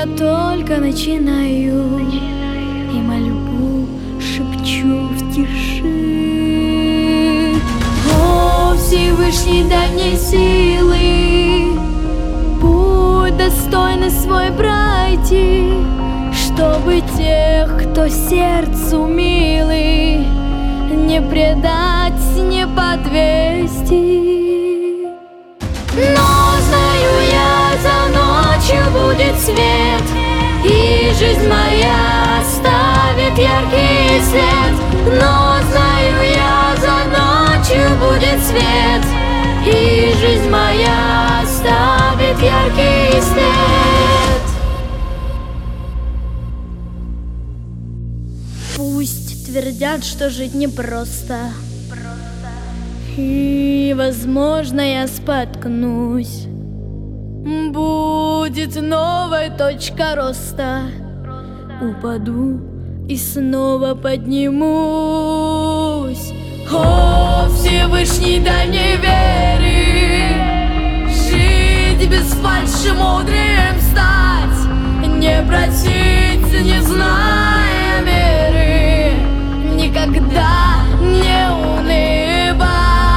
только начинаю, и мольбу шепчу в тиши. О, Всевышний, дай мне силы, путь достойный свой пройти, чтобы тех, кто сердцу милый, не предать, не подвести. Но знаю я, за ночью будет свет, и жизнь моя оставит яркий след. Но знаю я, за ночью будет свет, и жизнь моя оставит яркий след. Пусть твердят, что жить непросто, и, возможно, я споткнусь. Будет новая точка роста, упаду и снова поднимусь. О, Всевышний, дай мне веры, жить без фальши, мудрым стать, не просить, не зная меры, никогда не унывать.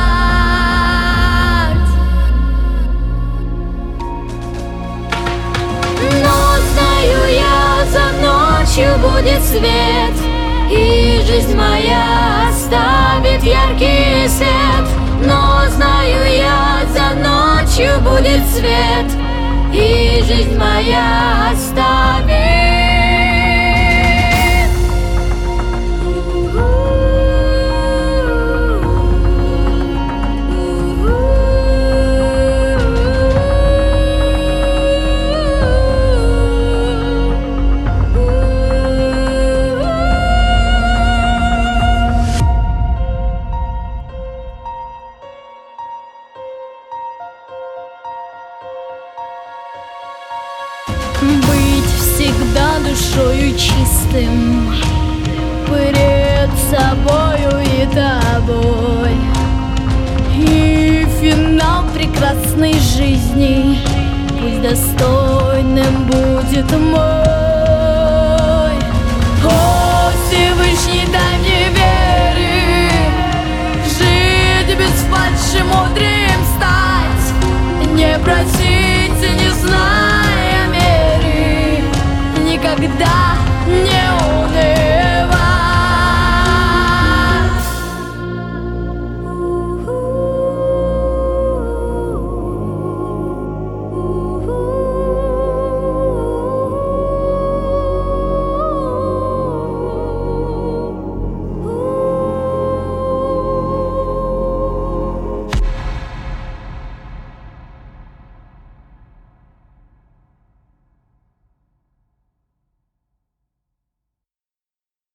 Но знаю я, за ночью будет свет, и жизнь моя оставит яркий след. Но знаю я, за ночью будет свет, и жизнь моя оставит. Быть всегда душою чистым, пред собою и тобой, и финал прекрасной жизни пусть достойным будет мой. О, Всевышний, дай мне веры, жить без фальши, мудрым стать, не просить,